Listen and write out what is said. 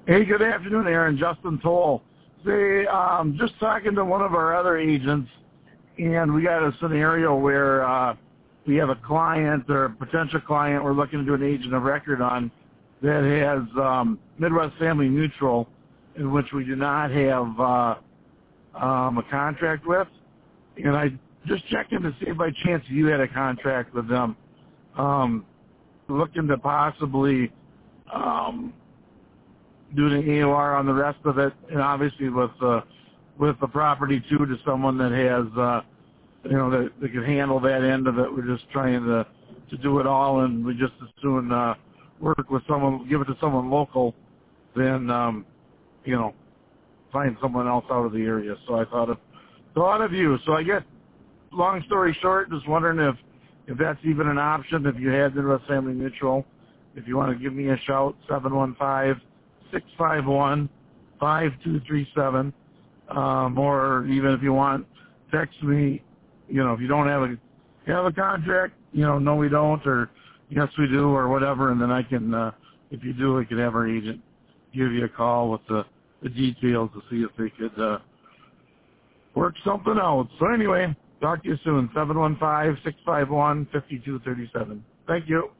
Hey, good afternoon, Aaron. Justin Toll. Say, just talking to one of our other agents, and we got a scenario where we have a client or a potential client we're looking to do an agent of record on that has Midwest Family Mutual, in which we do not have a contract with. And I just checked in to see if by chance you had a contract with them. Looking to possibly do an AOR on the rest of it, and obviously with the property too, to someone that has that can handle that end of it. We're just trying to do it all, and we just as soon work with someone, give it to someone local, than find someone else out of the area. So I thought of you. So I guess, long story short, just wondering if that's even an option. If you had Midwest Family Mutual, if you want to give me a shout, 715-651-5237, or even if you want, text me. If you don't have a contract, no we don't, or yes we do, or whatever, and then I can, if you do, I can have our agent give you a call with the details to see if they could work something out. So anyway, talk to you soon, 715-651-5237. Thank you.